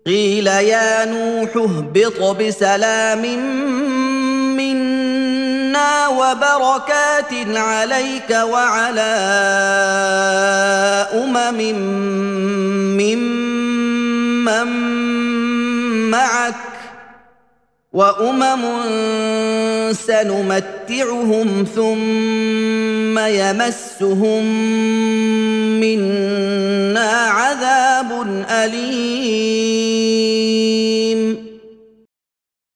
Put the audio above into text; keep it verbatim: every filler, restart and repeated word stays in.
قيل يا نوح اهبط بسلام منا وبركات عليك وعلى امم ممن معك وامم سنمتعهم ثم يمسهم منا عذاب اليم